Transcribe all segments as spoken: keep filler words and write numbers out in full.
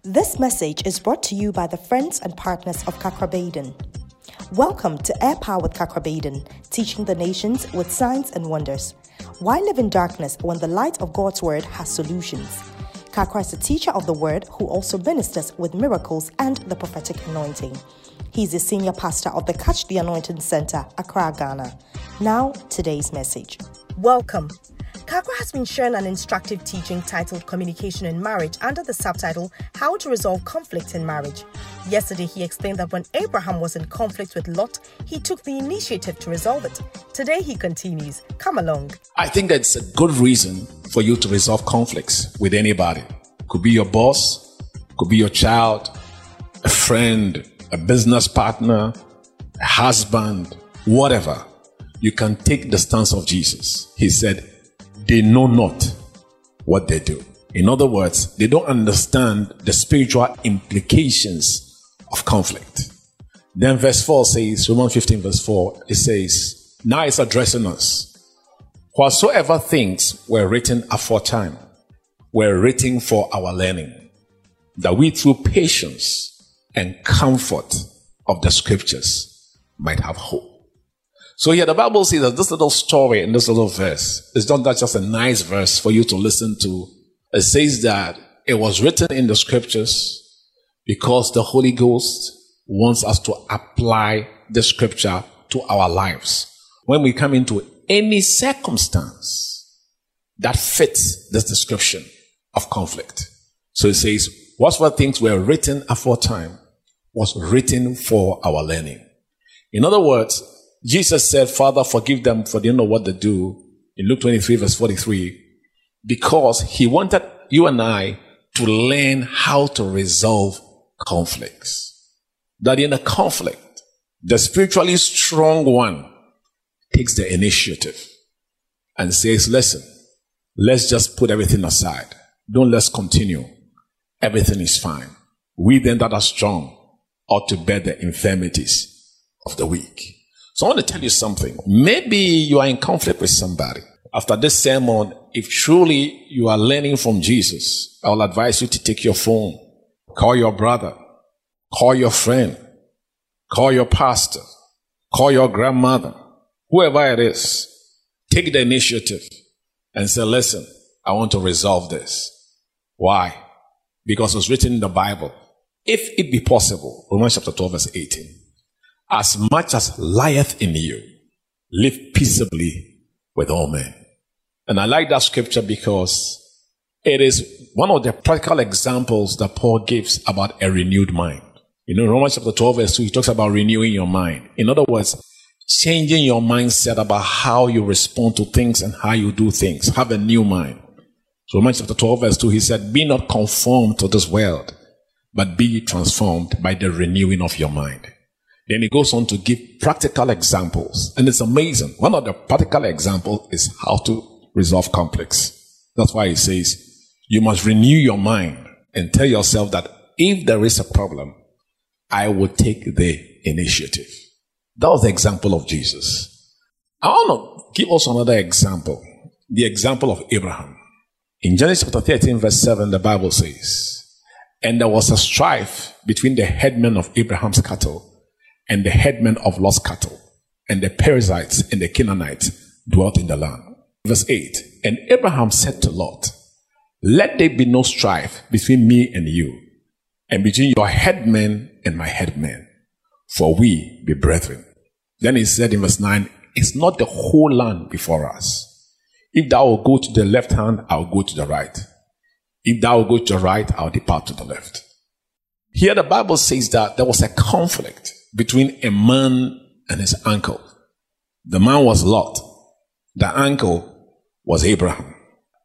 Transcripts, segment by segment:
This message is brought to you by the friends and partners of Kakrabaden. Welcome to Air Power with Kakrabaden, teaching the nations with signs and wonders. Why live in darkness when the light of God's word has solutions? Kakra is a teacher of the word who also ministers with miracles and the prophetic anointing. He is a senior pastor of the Catch the Anointing Center, Accra, Ghana. Now, today's message. Welcome. Kakra has been sharing an instructive teaching titled Communication in Marriage under the subtitle How to Resolve Conflict in Marriage. Yesterday, he explained that when Abraham was in conflict with Lot, he took the initiative to resolve it. Today, he continues. Come along. I think that's a good reason for you to resolve conflicts with anybody. Could be your boss, could be your child, a friend, a business partner, a husband, whatever. You can take the stance of Jesus. He said, they know not what they do. In other words, they don't understand the spiritual implications of conflict. Then verse four says, Romans fifteen verse four, it says, now it's addressing us. Whatsoever things were written aforetime were written for our learning, that we through patience and comfort of the scriptures might have hope. So here the Bible says that this little story in this little verse is not just a nice verse for you to listen to. It says that it was written in the scriptures because the Holy Ghost wants us to apply the scripture to our lives. When we come into any circumstance that fits this description of conflict. So it says, whatsoever things were written aforetime was written for our learning. In other words, Jesus said, Father, forgive them for they don't know what they do, in Luke twenty-three verse forty-three, because he wanted you and I to learn how to resolve conflicts. That in a conflict, the spiritually strong one takes the initiative and says, listen, let's just put everything aside. Don't let's continue. Everything is fine. We then that are strong ought to bear the infirmities of the weak. So I want to tell you something. Maybe you are in conflict with somebody. After this sermon, if truly you are learning from Jesus, I will advise you to take your phone, call your brother, call your friend, call your pastor, call your grandmother, whoever it is. Take the initiative and say, listen, I want to resolve this. Why? Because it's written in the Bible. If it be possible, Romans chapter twelve verse eighteen. As much as lieth in you, live peaceably with all men. And I like that scripture because it is one of the practical examples that Paul gives about a renewed mind. You know, Romans chapter twelve verse two, he talks about renewing your mind. In other words, changing your mindset about how you respond to things and how you do things. Have a new mind. So Romans chapter twelve verse two, he said, be not conformed to this world, but be transformed by the renewing of your mind. Then he goes on to give practical examples. And it's amazing. One of the practical examples is how to resolve conflicts. That's why he says, you must renew your mind and tell yourself that if there is a problem, I will take the initiative. That was the example of Jesus. I want to give us another example. The example of Abraham. In Genesis chapter thirteen verse seven, the Bible says, and there was a strife between the headmen of Abraham's cattle and the headmen of Lot's cattle, and the Perizzites and the Canaanites dwelt in the land. Verse eight, and Abraham said to Lot, let there be no strife between me and you, and between your headmen and my headmen, for we be brethren. Then he said in verse nine, it's not the whole land before us. If thou wilt go to the left hand, I'll go to the right. If thou wilt go to the right, I'll depart to the left. Here the Bible says that there was a conflict between a man and his uncle. The man was Lot. The uncle was Abraham.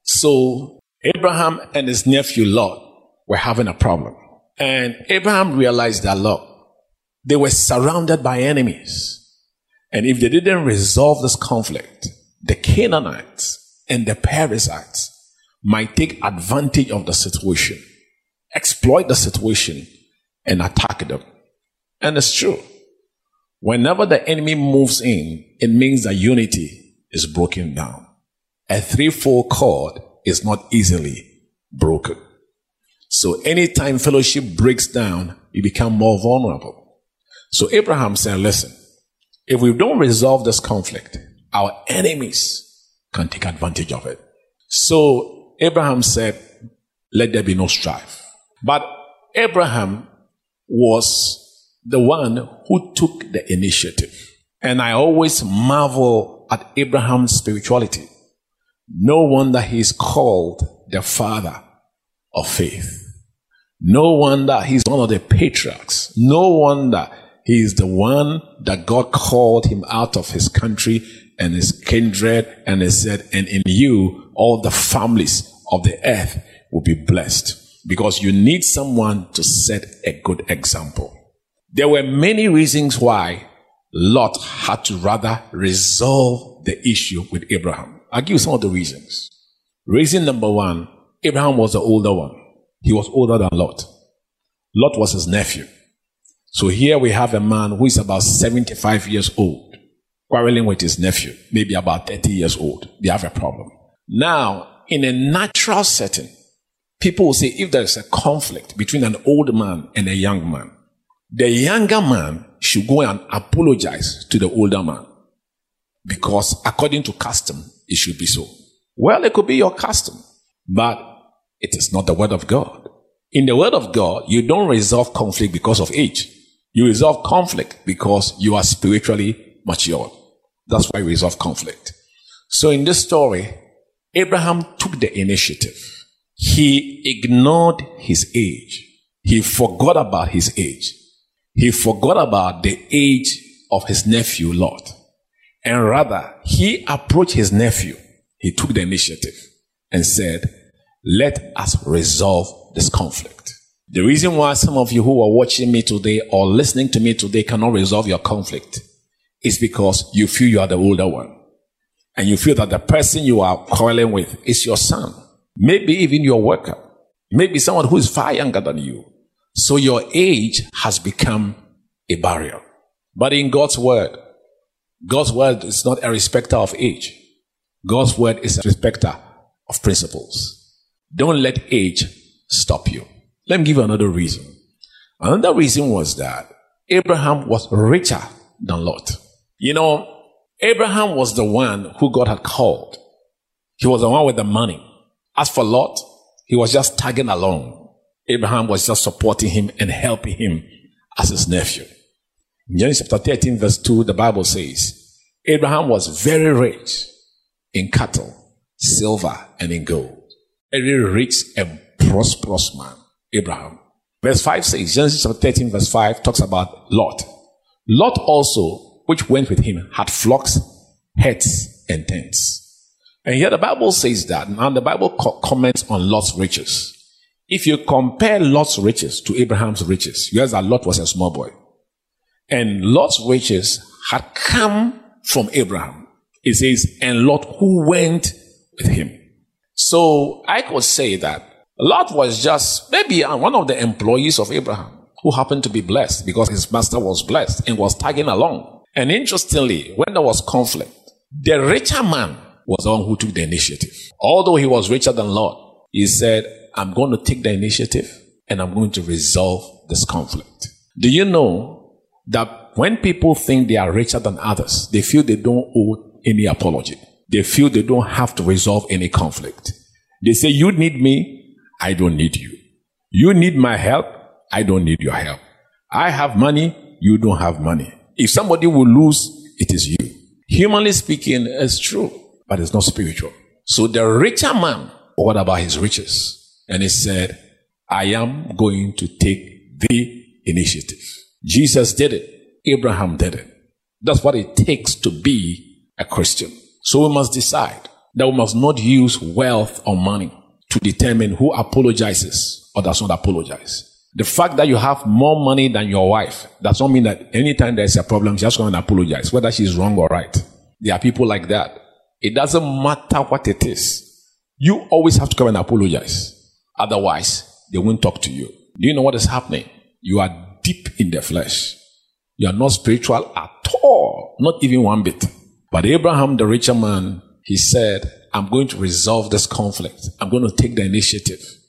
So Abraham and his nephew Lot were having a problem. And Abraham realized that, look, they were surrounded by enemies. And if they didn't resolve this conflict, the Canaanites and the Perizzites might take advantage of the situation, exploit the situation, and attack them. And it's true. Whenever the enemy moves in, it means that unity is broken down. A threefold cord is not easily broken. So anytime fellowship breaks down, you become more vulnerable. So Abraham said, listen, if we don't resolve this conflict, our enemies can take advantage of it. So Abraham said, let there be no strife. But Abraham was the one who took the initiative. And I always marvel at Abraham's spirituality. No wonder he's called the father of faith. No wonder he's one of the patriarchs. No wonder he is the one that God called him out of his country and his kindred, and he said, and in you, all the families of the earth will be blessed. Because you need someone to set a good example. There were many reasons why Lot had to rather resolve the issue with Abraham. I'll give you some of the reasons. Reason number one, Abraham was the older one. He was older than Lot. Lot was his nephew. So here we have a man who is about seventy-five years old, quarreling with his nephew, maybe about thirty years old. They have a problem. Now, in a natural setting, people will say if there is a conflict between an old man and a young man, the younger man should go and apologize to the older man. Because according to custom, it should be so. Well, it could be your custom, but it is not the word of God. In the word of God, you don't resolve conflict because of age. You resolve conflict because you are spiritually mature. That's why you resolve conflict. So in this story, Abraham took the initiative. He ignored his age. He forgot about his age. He forgot about the age of his nephew Lot. And rather, he approached his nephew. He took the initiative and said, let us resolve this conflict. The reason why some of you who are watching me today or listening to me today cannot resolve your conflict is because you feel you are the older one. And you feel that the person you are quarreling with is your son. Maybe even your worker. Maybe someone who is far younger than you. So your age has become a barrier. But in God's word, God's word is not a respecter of age. God's word is a respecter of principles. Don't let age stop you. Let me give you another reason. Another reason was that Abraham was richer than Lot. You know, Abraham was the one who God had called. He was the one with the money. As for Lot, he was just tagging along. Abraham was just supporting him and helping him as his nephew. In Genesis chapter thirteen, verse two, the Bible says, Abraham was very rich in cattle, silver, and in gold. A very rich and prosperous man, Abraham. Verse five says, Genesis chapter thirteen, verse five talks about Lot. Lot also, which went with him, had flocks, herds, and tents. And here the Bible says that, and the Bible co- comments on Lot's riches. If you compare Lot's riches to Abraham's riches, you realize that Lot was a small boy. And Lot's riches had come from Abraham. It says, and Lot who went with him. So I could say that Lot was just maybe one of the employees of Abraham who happened to be blessed because his master was blessed and was tagging along. And interestingly, when there was conflict, the richer man was the one who took the initiative. Although he was richer than Lot, he said, I'm going to take the initiative and I'm going to resolve this conflict. Do you know that when people think they are richer than others, they feel they don't owe any apology. They feel they don't have to resolve any conflict. They say, you need me, I don't need you. You need my help, I don't need your help. I have money, you don't have money. If somebody will lose, it is you. Humanly speaking, it's true, but it's not spiritual. So the richer man, what about his riches? And he said, I am going to take the initiative. Jesus did it. Abraham did it. That's what it takes to be a Christian. So we must decide that we must not use wealth or money to determine who apologizes or does not apologize. The fact that you have more money than your wife does not mean that anytime there's a problem, she's just going to apologize, whether she's wrong or right. There are people like that. It doesn't matter what it is. You always have to come and apologize. Otherwise, they won't talk to you. Do you know what is happening? You are deep in the flesh. You are not spiritual at all. Not even one bit. But Abraham, the richer man, he said, I'm going to resolve this conflict. I'm going to take the initiative.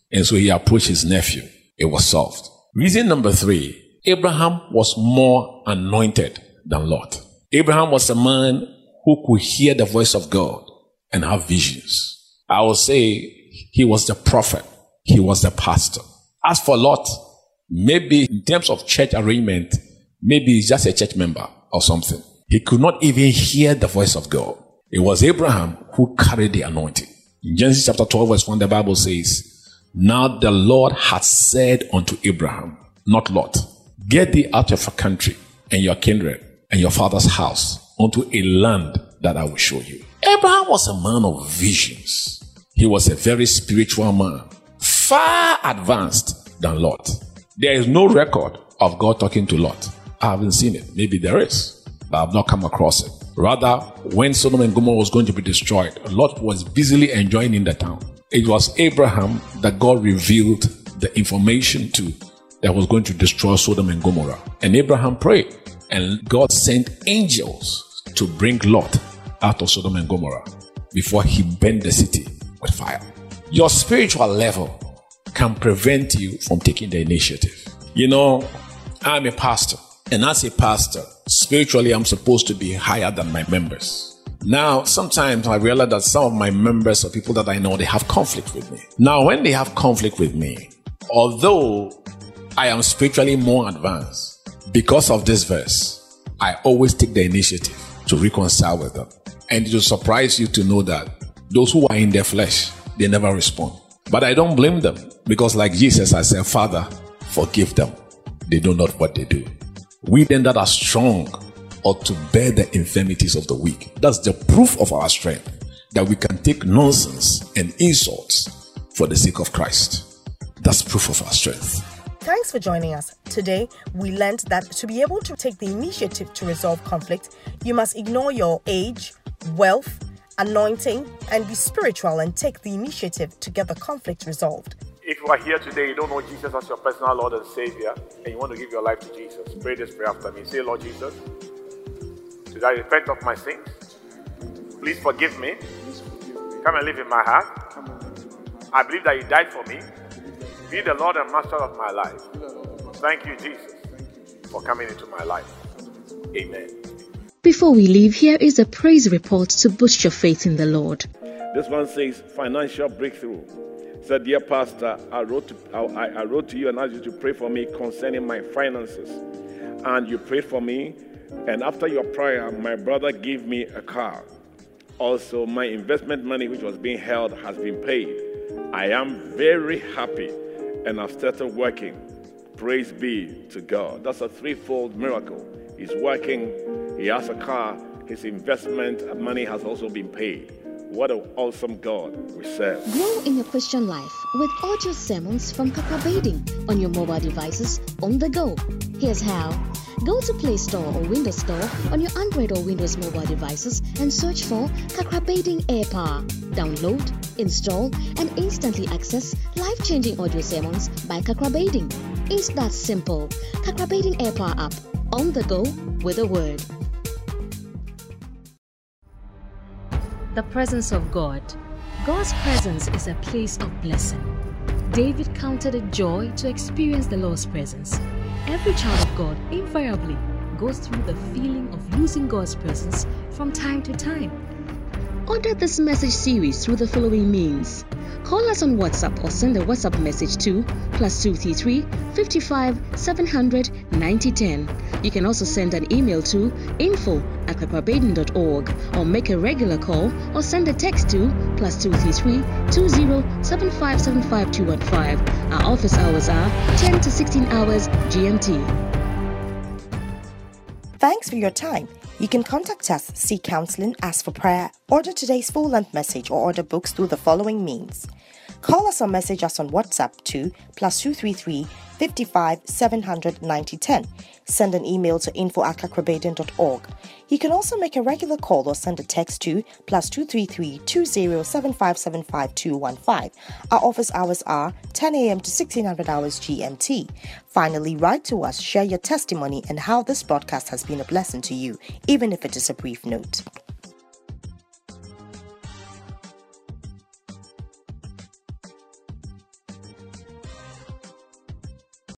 And so he approached his nephew. It was solved. Reason number three, Abraham was more anointed than Lot. Abraham was a man who could hear the voice of God and have visions. I will say he was the prophet. He was the pastor. As for Lot, maybe in terms of church arrangement, maybe he's just a church member or something. He could not even hear the voice of God. It was Abraham who carried the anointing. In Genesis chapter twelve, verse one, the Bible says, now the Lord had said unto Abraham, not Lot, get thee out of your country and your kindred and your father's house unto a land that I will show you. Abraham was a man of visions. He was a very spiritual man, far advanced than Lot. There is no record of God talking to Lot. I haven't seen it. Maybe there is, but I have not come across it. Rather, when Sodom and Gomorrah was going to be destroyed, Lot was busily enjoying in the town. It was Abraham that God revealed the information to that was going to destroy Sodom and Gomorrah. And Abraham prayed, and God sent angels to bring Lot out of Sodom and Gomorrah before he burned the city with fire. Your spiritual level can prevent you from taking the initiative. You know, I'm a pastor, and as a pastor, spiritually, I'm supposed to be higher than my members. Now, sometimes I realize that some of my members or people that I know, they have conflict with me. Now, when they have conflict with me, although I am spiritually more advanced, because of this verse, I always take the initiative to reconcile with them. And it will surprise you to know that those who are in their flesh, they never respond. But I don't blame them, because like Jesus, I say, Father, forgive them. They know not what they do. We then that are strong ought to bear the infirmities of the weak. That's the proof of our strength, that we can take nonsense and insults for the sake of Christ. That's proof of our strength. Thanks for joining us. Today, we learned that to be able to take the initiative to resolve conflict, you must ignore your age, wealth, anointing, and be spiritual and take the initiative to get the conflict resolved. If you are here today, you don't know Jesus as your personal Lord and Savior, and you want to give your life to Jesus, pray this prayer after me. Say, Lord Jesus, today I repent of my sins. Please forgive me. Come and live in my heart. I believe that you died for me. Be the Lord and Master of my life. Thank you, Jesus, for coming into my life. Amen. Before we leave, here is a praise report to boost your faith in the Lord. This one says, financial breakthrough. Said, dear pastor, I wrote, to, I, I wrote to you and asked you to pray for me concerning my finances. And you prayed for me. And after your prayer, my brother gave me a car. Also, my investment money, which was being held, has been paid. I am very happy and I've started working. Praise be to God. That's a threefold miracle. He's working, he has a car, his investment money has also been paid. What an awesome God we serve. Grow in your Christian life with audio sermons from Kakrabading on your mobile devices on the go. Here's how. Go to Play Store or Windows Store on your Android or Windows mobile devices and search for Kakrabading AirPower. Download, install, and instantly access life-changing audio sermons by Kakrabading. It's that simple. Kakrabading AirPower app. On the go with a word. The presence of God. God's presence is a place of blessing. David counted it joy to experience the Lord's presence. Every child of God invariably goes through the feeling of losing God's presence from time to time. Order this message series through the following means. Call us on WhatsApp or send a WhatsApp message to plus two three three, five five, seven hundred, ninety ten. You can also send an email to info at kakrabading dot org or make a regular call or send a text to plus two three three, two zero, seven five seven five two one five. Our office hours are ten to sixteen hours G M T. Thanks for your time. You can contact us, seek counseling, ask for prayer, order today's full-length message, or order books through the following means. Call us or message us on WhatsApp to plus two three three, five five, seven hundred, ninety ten. Send an email to info at kakrabading dot org. You can also make a regular call or send a text to plus two three three, two zero, seven five seven five two one five. Our office hours are ten a.m. to sixteen hundred hours G M T. Finally, write to us, share your testimony and how this broadcast has been a blessing to you, even if it is a brief note.